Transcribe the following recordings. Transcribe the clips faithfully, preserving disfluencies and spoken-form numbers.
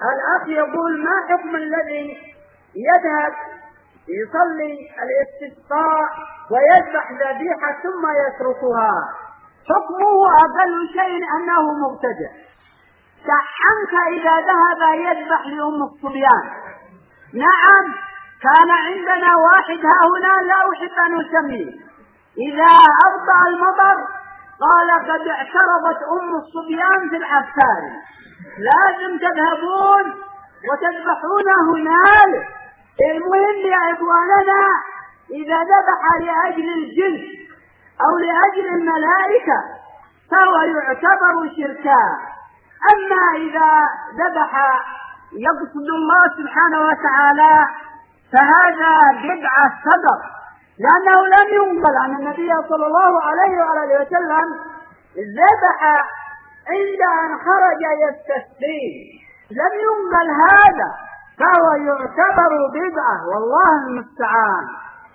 الأخ يقول: ما حكم الذي يذهب يصلي الاستسقاء ويذبح ذبيحة ثم يتركها؟ حكمه أقل شيء أنه مبتدع. كعنك إذا ذهب يذبح لأم الصبيان. نعم، كان عندنا واحد ها هنا لا أحب أن أسميه، إذا أبطأ المطر قال: قد اعترضت أم الصبيان في العسكر، لازم تذهبون وتذبحون هنالك. المهم يا إخواننا، إذا ذبح لأجل الجن أو لأجل الملائكة فهو يعتبر شركا. أما إذا ذبح يقصد الله سبحانه وتعالى فهذا بدعة صدق، لأنه لم ينقل عن النبي صلى الله عليه وآله وسلم ذبح عند أن خرج يستسقي، لم ينقل هذا، فهو يعتبر بدعة، والله المستعان.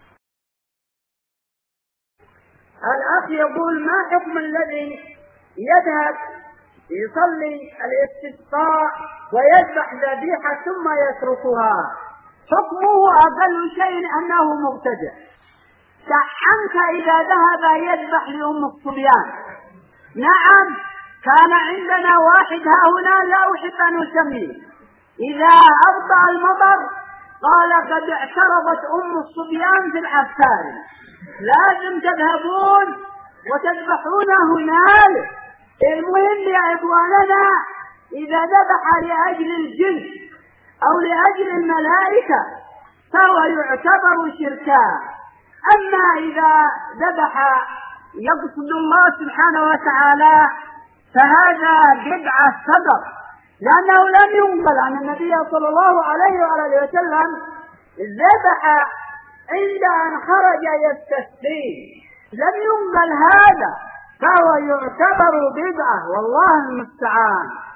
الأخ يقول: ما حكم الذي يذهب يصلي الاستسقاء ويذبح ذبيحة ثم يتركها؟ حكمه أقل شيء أنه مبتدع. كعنك إذا ذهب يذبح لأم الصبيان. نعم، كان عندنا واحد ها هنا لا أحب أن أسميه، إذا أبطأ المطر قال: قد اعترضت أم الصبيان في العسكر، لازم تذهبون وتذبحون هنالك. المهم يا إخواننا، إذا ذبح لأجل الجن أو لأجل الملائكة فهو يعتبر شركا. أما إذا ذبح يقصد الله سبحانه وتعالى فهذا بدعة صدق، لأنه لم ينقل عن النبي صلى الله عليه وآله وسلم ذبح عند أن خرج يستسقي، لم ينقل هذا، فهو يعتبر بدعة، والله المستعان.